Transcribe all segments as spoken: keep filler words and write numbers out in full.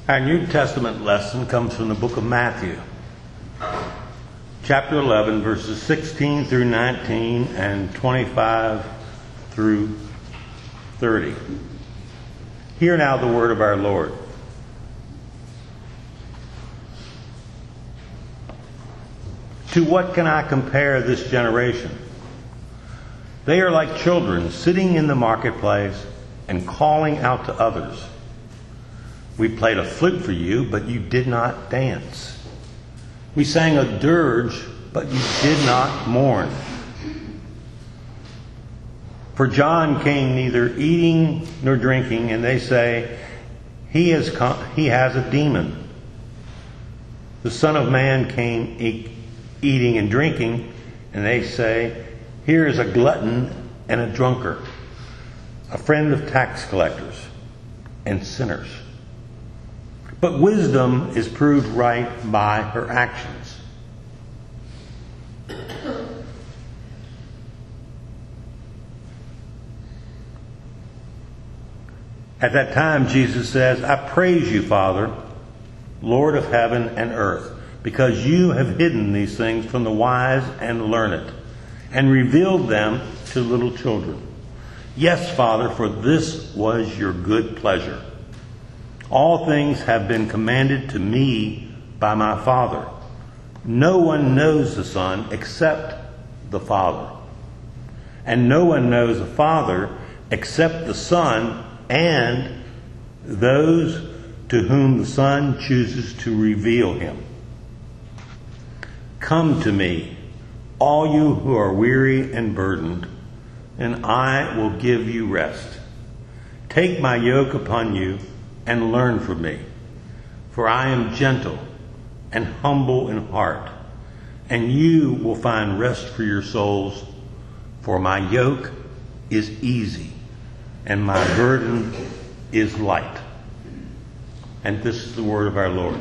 Our New Testament lesson comes from the book of Matthew, chapter eleven, verses sixteen through nineteen and twenty-five through thirty. Hear now the word of our Lord. To what can I compare this generation? They are like children sitting in the marketplace and calling out to others. We played a flute for you, but you did not dance. We sang a dirge, but you did not mourn. For John came neither eating nor drinking, and they say, he has, come, he has a demon. The Son of Man came e- eating and drinking, and they say, here is a glutton and a drunkard, a friend of tax collectors and sinners. But wisdom is proved right by her actions. At that time, Jesus says, I praise you, Father, Lord of heaven and earth, because you have hidden these things from the wise and learned, and revealed them to little children. Yes, Father, for this was your good pleasure. All things have been commanded to me by my Father. No one knows the Son except the Father. And no one knows the Father except the Son and those to whom the Son chooses to reveal him. Come to me, all you who are weary and burdened, and I will give you rest. Take my yoke upon you and learn from me, for I am gentle and humble in heart, and you will find rest for your souls, for my yoke is easy and my burden is light. And this is the word of our Lord.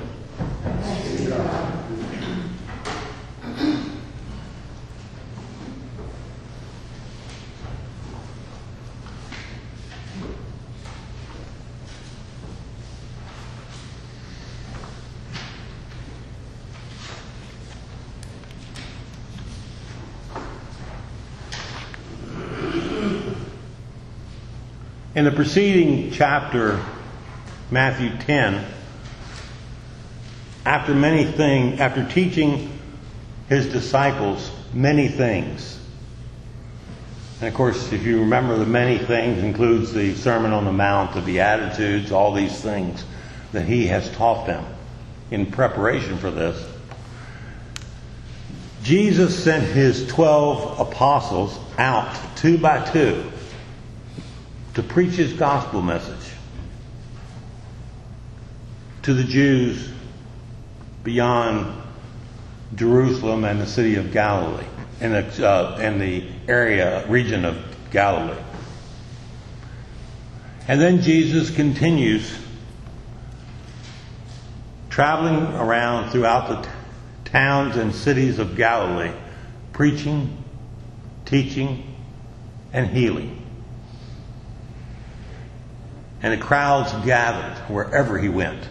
In the preceding chapter, Matthew ten, after many things, after teaching his disciples many things, and of course, if you remember, the many things includes the Sermon on the Mount, the Beatitudes, all these things that he has taught them in preparation for this. Jesus sent his twelve apostles out two by two to preach his gospel message to the Jews beyond Jerusalem and the city of Galilee, in the, uh, in the area, region of Galilee. And then Jesus continues traveling around throughout the t- towns and cities of Galilee, preaching, teaching, and healing. And the crowds gathered wherever he went.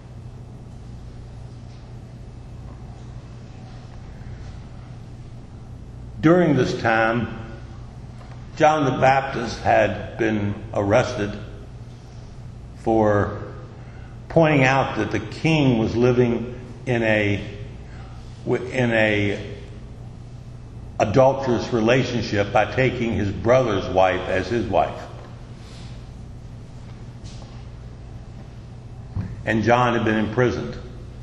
During this time, John the Baptist had been arrested for pointing out that the king was living in a in a adulterous relationship by taking his brother's wife as his wife. And John had been imprisoned.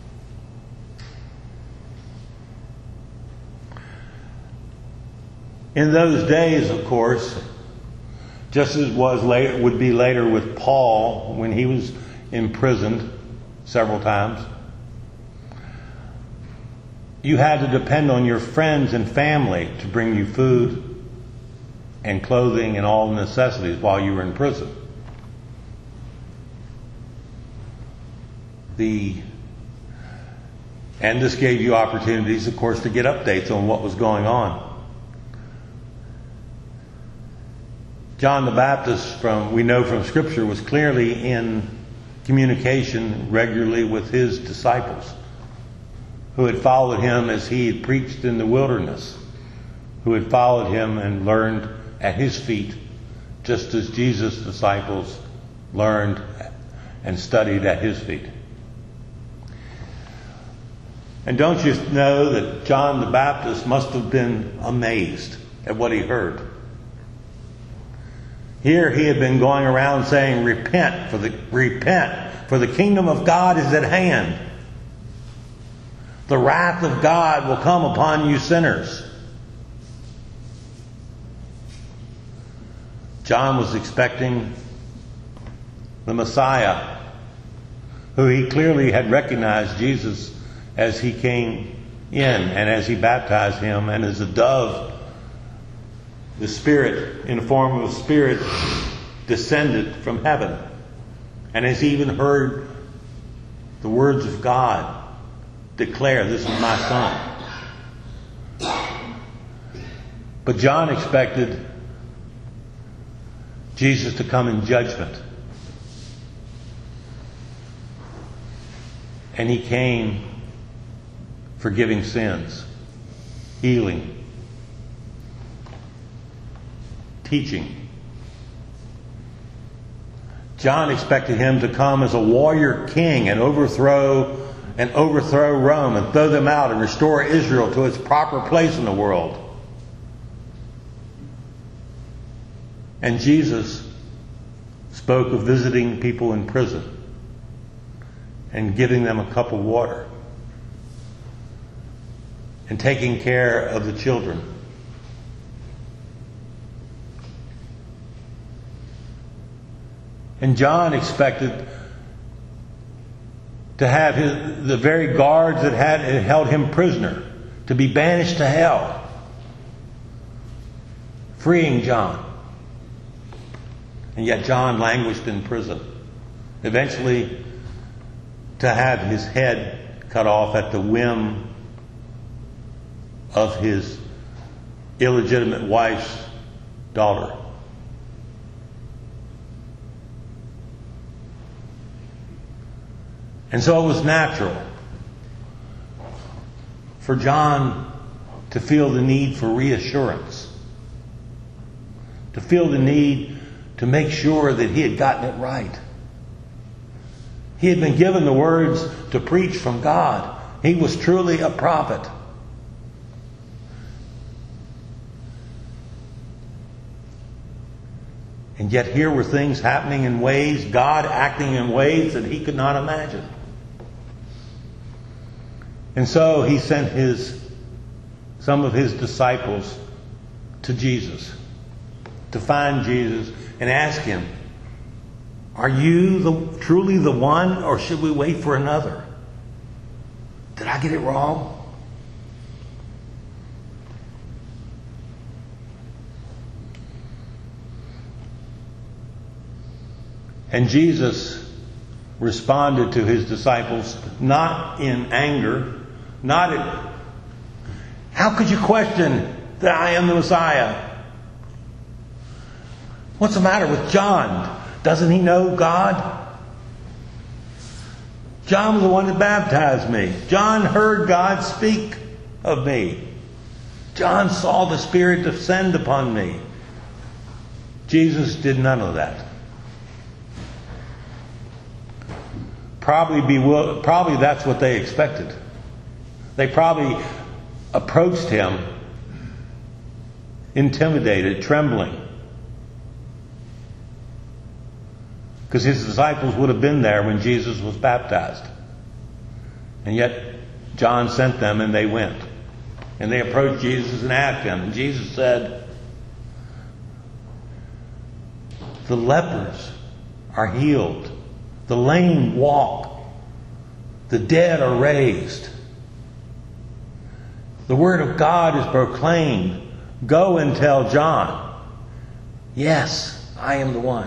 In those days, of course, just as was later, would be later with Paul when he was imprisoned several times, you had to depend on your friends and family to bring you food and clothing and all the necessities while you were in prison. The, and this gave you opportunities, of course, to get updates on what was going on. John the Baptist, from we know from Scripture, was clearly in communication regularly with his disciples, who had followed him as he had preached in the wilderness, who had followed him and learned at his feet, just as Jesus' disciples learned and studied at his feet. And don't you know that John the Baptist must have been amazed at what he heard? Here he had been going around saying, repent, for the repent, for the kingdom of God is at hand. The wrath of God will come upon you sinners. John was expecting the Messiah, who he clearly had recognized Jesus as he came in and as he baptized him, and as a dove, the Spirit, in the form of a spirit, descended from heaven. And as he even heard the words of God declare, "This is my Son." But John expected Jesus to come in judgment. And he came forgiving sins, healing, teaching. John expected him to come as a warrior king and overthrow and overthrow Rome and throw them out and restore Israel to its proper place in the world. And Jesus spoke of visiting people in prison and giving them a cup of water and taking care of the children. And John expected to have his, the very guards that had held him prisoner to be banished to hell, freeing John. And yet John languished in prison, eventually to have his head cut off at the whim of his illegitimate wife's daughter. And so it was natural for John to feel the need for reassurance, to feel the need to make sure that he had gotten it right. He had been given the words to preach from God. He was truly a prophet. And yet here were things happening in ways, God acting in ways that he could not imagine. And so he sent his, some of his disciples to Jesus, to find Jesus and ask him, "Are you the, truly the one, or should we wait for another? Did I get it wrong?" And Jesus responded to his disciples not in anger, not in, "How could you question that I am the Messiah? What's the matter with John? Doesn't he know God? John was the one that baptized me. John heard God speak of me. John saw the Spirit descend upon me." Jesus did none of that. Probably, be, probably that's what they expected. They probably approached him intimidated, trembling. Because his disciples would have been there when Jesus was baptized. And yet John sent them and they went. And they approached Jesus and asked him. And Jesus said, "The lepers are healed. The lame walk. The dead are raised. The word of God is proclaimed. Go and tell John, yes, I am the one."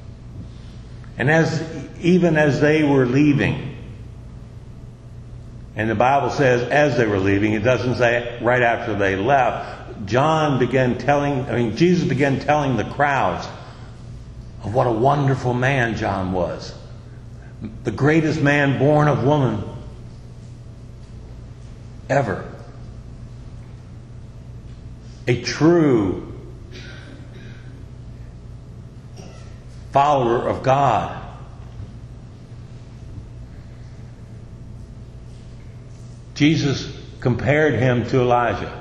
And as even as they were leaving, And the Bible says as they were leaving, it doesn't say right after they left, John began telling, I mean, Jesus began telling the crowds of what a wonderful man John was. The greatest man born of woman ever. A true follower of God. Jesus compared him to Elijah.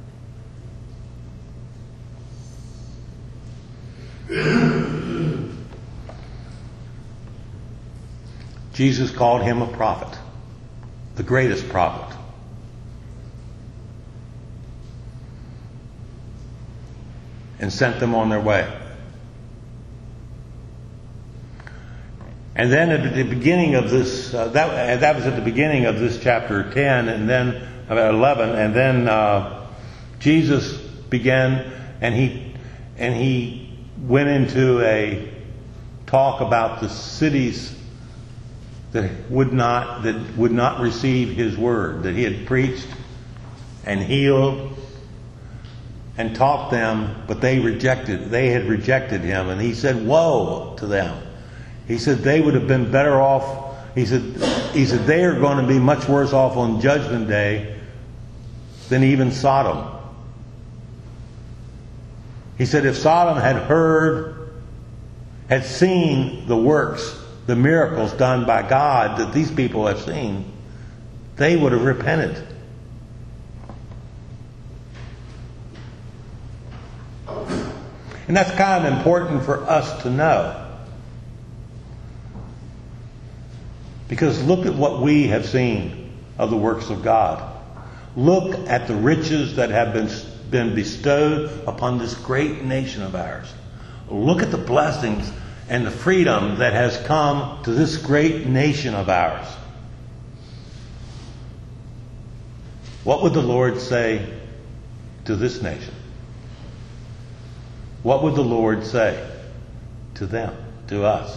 Jesus called him a prophet, the greatest prophet. And sent them on their way. And then at the beginning of this, uh, that, that was at the beginning of this chapter ten, and then uh, eleven, and then uh, Jesus began, and he and he went into a talk about the cities that would not that would not receive his word, that he had preached and healed and taught them, but they rejected. They had rejected him, and he said, "Woe to them." He said they would have been better off. He said, he said they are going to be much worse off on Judgment Day than even Sodom. He said if Sodom had heard, had seen the works, the miracles done by God that these people have seen, they would have repented. And that's kind of important for us to know. Because look at what we have seen of the works of God. Look at the riches that have been, been bestowed upon this great nation of ours. Look at the blessings and the freedom that has come to this great nation of ours. What would the Lord say to this nation? What would the Lord say to them, to us?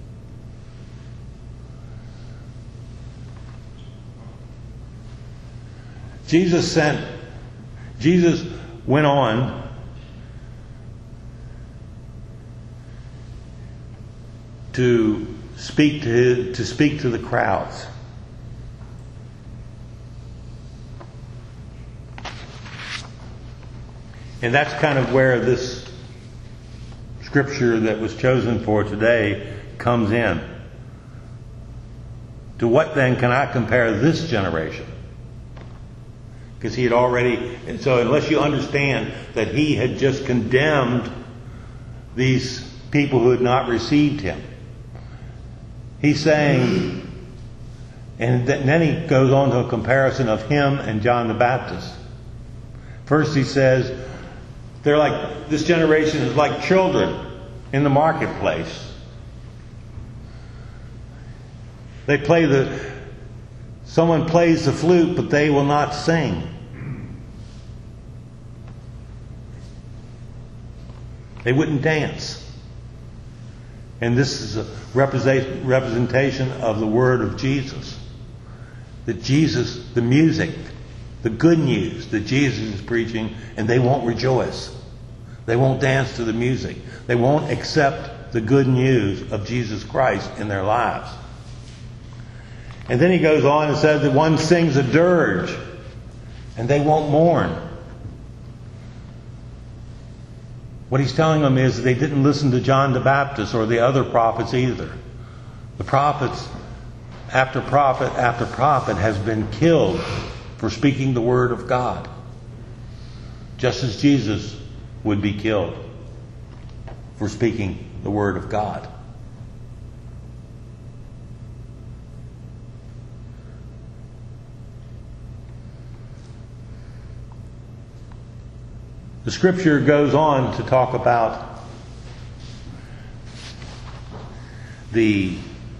Jesus sent, Jesus went on to speak to his, to speak to the crowds. And that's kind of where this scripture that was chosen for today comes in. To what then can I compare this generation? Because he had already, and so unless you understand that he had just condemned these people who had not received him, he's saying, and then he goes on to a comparison of him and John the Baptist. First he says, they're like, this generation is like children in the marketplace. They play the, someone plays the flute, but they will not sing. They wouldn't dance. And this is a representation of the word of Jesus. That Jesus, the music, the good news that Jesus is preaching, and they won't rejoice. They won't dance to the music. They won't accept the good news of Jesus Christ in their lives. And then he goes on and says that one sings a dirge, and they won't mourn. What he's telling them is that they didn't listen to John the Baptist or the other prophets either. The prophets, after prophet after prophet, has been killed for speaking the word of God. Just as Jesus would be killed for speaking the word of God. The scripture goes on to talk about the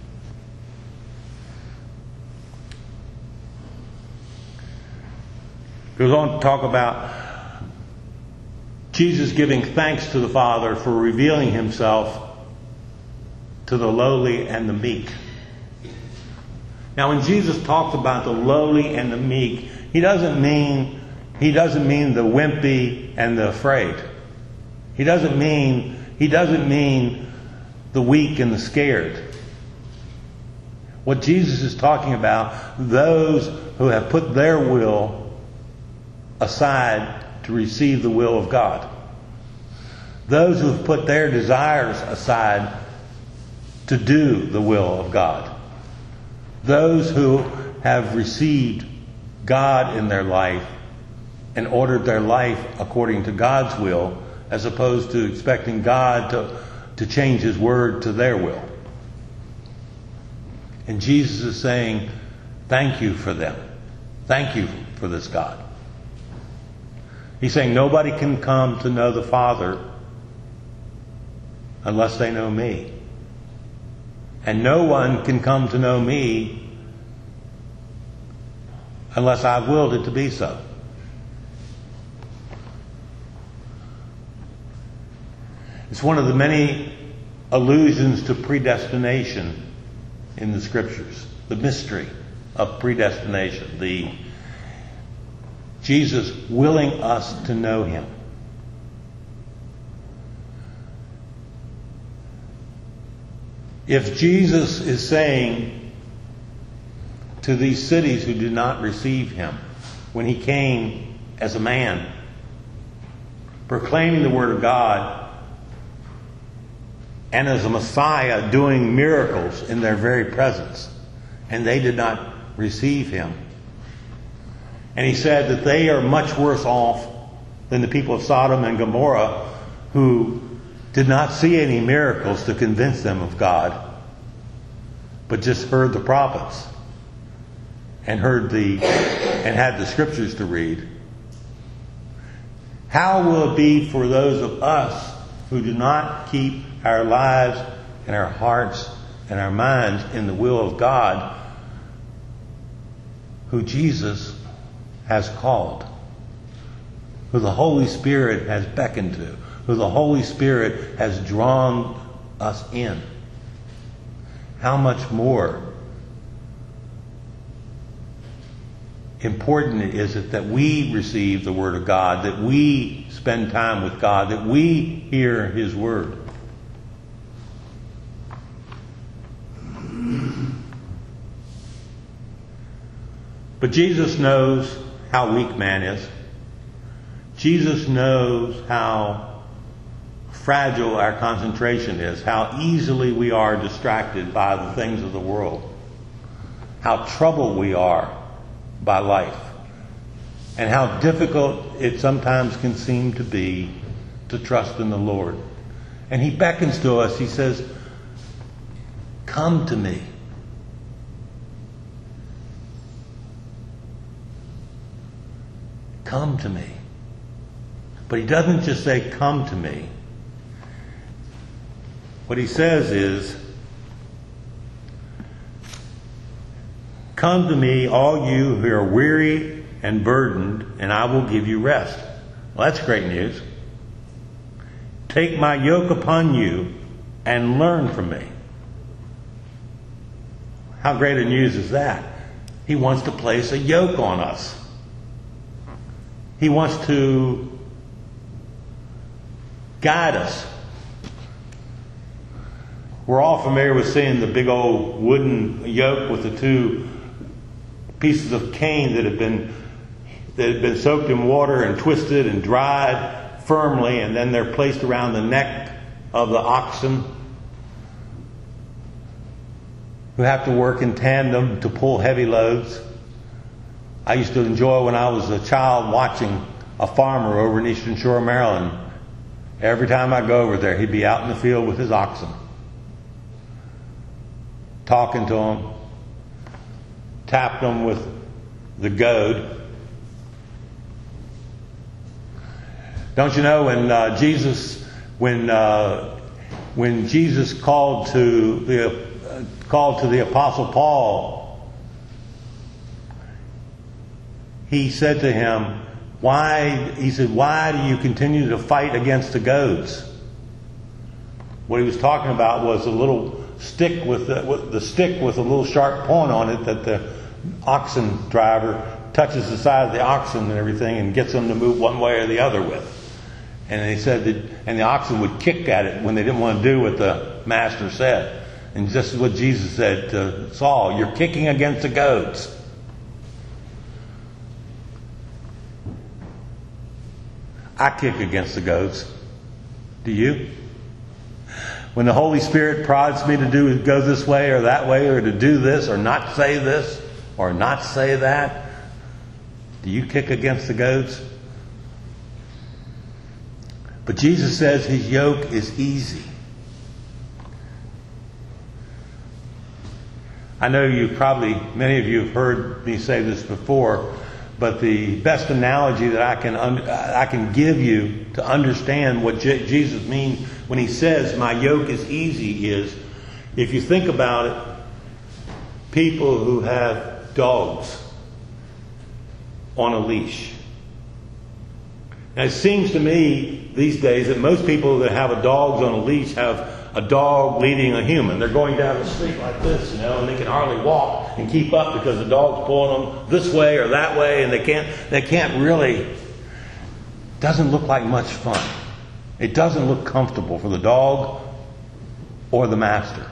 goes on to talk about Jesus giving thanks to the Father for revealing himself to the lowly and the meek. Now, when Jesus talks about the lowly and the meek, he doesn't mean he doesn't mean the wimpy and the afraid. He doesn't mean he doesn't mean the weak and the scared. What Jesus is talking about, those who have put their will aside to receive the will of God. Those who have put their desires aside to do the will of God. Those who have received God in their life and ordered their life according to God's will, as opposed to expecting God to, to change His word to their will. And Jesus is saying, thank you for them. Thank you for this God. He's saying nobody can come to know the Father unless they know me. And no one can come to know me unless I've willed it to be so. It's one of the many allusions to predestination in the Scriptures. The mystery of predestination. The Jesus willing us to know Him. If Jesus is saying to these cities who did not receive Him, when He came as a man, proclaiming the Word of God, and as a Messiah doing miracles in their very presence, and they did not receive Him, and He said that they are much worse off than the people of Sodom and Gomorrah, who did not see any miracles to convince them of God, but just heard the prophets and heard the and had the Scriptures to read. How will it be for those of us who do not keep our lives and our hearts and our minds in the will of God, who Jesus has called, who the Holy Spirit has beckoned to, who the Holy Spirit has drawn us in? How much more important is it that we receive the Word of God, that we spend time with God, that we hear His Word? But Jesus knows how weak man is. Jesus knows how fragile our concentration is, how easily we are distracted by the things of the world, how troubled we are by life, and how difficult it sometimes can seem to be to trust in the Lord. And He beckons to us. He says, come to me. Come to me. But He doesn't just say, come to me. What He says is, come to me, all you who are weary and burdened, and I will give you rest. Well, that's great news. Take my yoke upon you and learn from me. How great a news is that? He wants to place a yoke on us. He wants to guide us. We're all familiar with seeing the big old wooden yoke with the two pieces of cane that have been that have been soaked in water and twisted and dried firmly, and then they're placed around the neck of the oxen, who have to work in tandem to pull heavy loads. I used to enjoy, when I was a child, watching a farmer over in Eastern Shore, Maryland. Every time I go over there, he'd be out in the field with his oxen, talking to them, tapping them with the goad. Don't you know, when uh, Jesus, when uh, when Jesus called to the uh, called to the Apostle Paul, he said to him, "Why?" He said, "Why do you continue to fight against the goads?" What he was talking about was a little stick with the, with the stick with a little sharp point on it that the oxen driver touches the side of the oxen and everything and gets them to move one way or the other with. And he said that, and the oxen would kick at it when they didn't want to do what the master said. And this is what Jesus said to Saul, you're kicking against the goats. I kick against the goats. Do you? When the Holy Spirit prods me to do go this way or that way, or to do this or not say this or not say that, do you kick against the goats? But Jesus says his yoke is easy. I know you probably, many of you have heard me say this before, but the best analogy that I can I can give you to understand what Je- Jesus means when he says my yoke is easy is, if you think about it, people who have dogs on a leash. Now it seems to me these days that most people that have a dogs on a leash have a dog leading a human. They're going down the street like this, you know, and they can hardly walk and keep up because the dog's pulling them this way or that way, and they can't they can't really, doesn't look like much fun. It doesn't look comfortable for the dog or the master.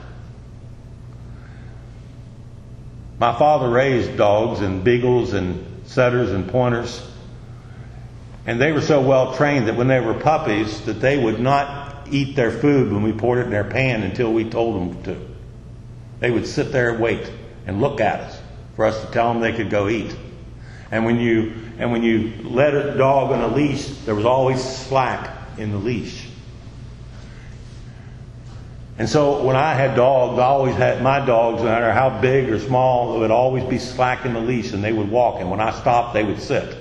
My father raised dogs and beagles and setters and pointers, and they were so well trained that when they were puppies that they would not eat their food when we poured it in their pan until we told them to. They would sit there and wait and look at us for us to tell them they could go eat. And when you and when you let a dog on a leash, there was always slack in the leash. And so when I had dogs, I always had my dogs, no matter how big or small, it would always be slack in the leash, and they would walk. And when I stopped, they would sit.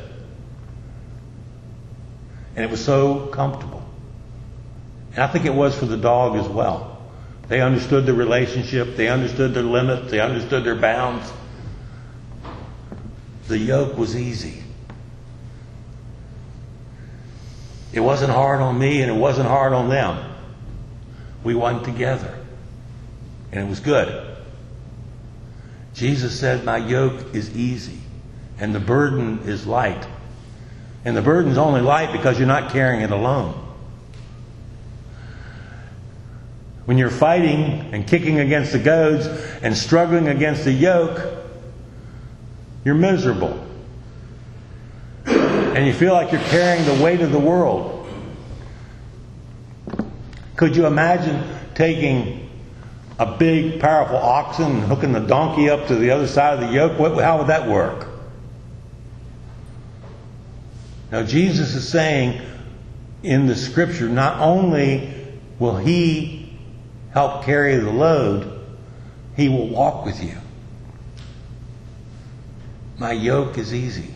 And it was so comfortable. And I think it was for the dog as well. They understood the relationship. They understood their limits. They understood their bounds. The yoke was easy. It wasn't hard on me and it wasn't hard on them. We went together. And it was good. Jesus said, my yoke is easy and the burden is light. And the burden's only light because you're not carrying it alone. When you're fighting and kicking against the goads and struggling against the yoke, you're miserable. And you feel like you're carrying the weight of the world. Could you imagine taking a big, powerful oxen and hooking the donkey up to the other side of the yoke? How would that work? Now, Jesus is saying in the scripture, not only will he help carry the load, he will walk with you. My yoke is easy.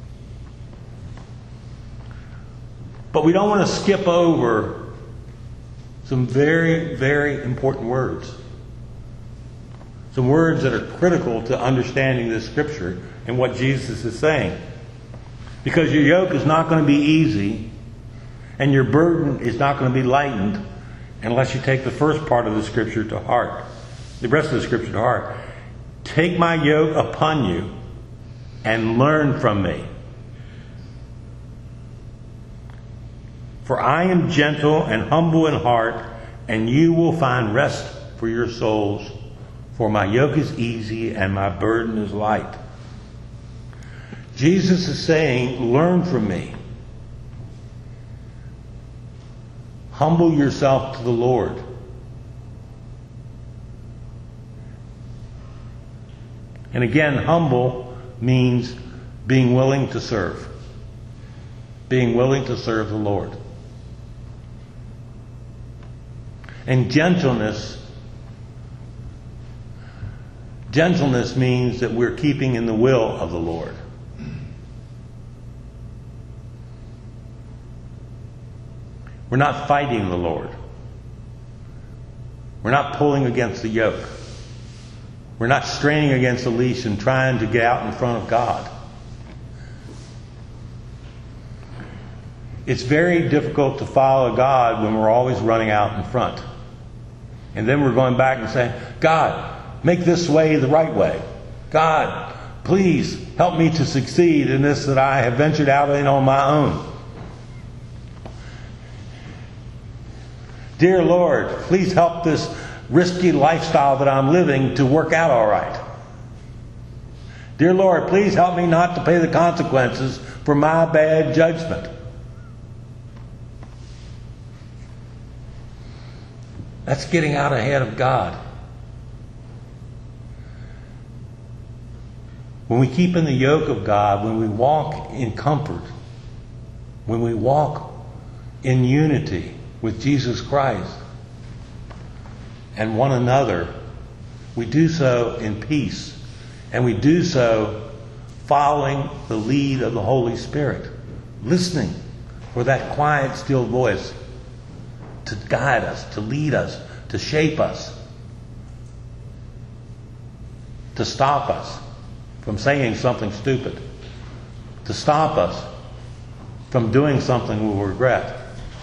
But we don't want to skip over some very, very important words. Some words that are critical to understanding this scripture and what Jesus is saying. Because your yoke is not going to be easy, and your burden is not going to be lightened unless you take the first part of the scripture to heart. The rest of the scripture to heart. Take my yoke upon you and learn from me. For I am gentle and humble in heart, and you will find rest for your souls. For my yoke is easy and my burden is light. Jesus is saying, learn from me. Humble yourself to the Lord. And again, humble means being willing to serve. Being willing to serve the Lord. And gentleness, gentleness means that we're keeping in the will of the Lord. We're not fighting the Lord. We're not pulling against the yoke. We're not straining against the leash and trying to get out in front of God. It's very difficult to follow God when we're always running out in front. And then we're going back and saying, God, make this way the right way. God, please help me to succeed in this that I have ventured out in on my own. Dear Lord, please help this risky lifestyle that I'm living to work out all right. Dear Lord, please help me not to pay the consequences for my bad judgment. That's getting out ahead of God. When we keep in the yoke of God, when we walk in comfort, when we walk in unity with Jesus Christ and one another, we do so in peace. And we do so following the lead of the Holy Spirit, listening for that quiet, still voice to guide us, to lead us, to shape us, to stop us from saying something stupid, to stop us from doing something we'll regret.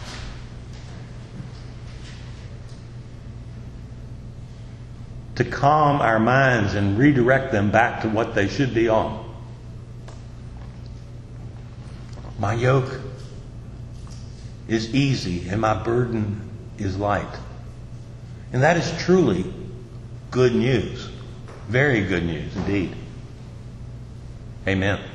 To calm our minds and redirect them back to what they should be on. My yoke is easy and my burden is light. And that is truly good news. Very good news indeed. Amen.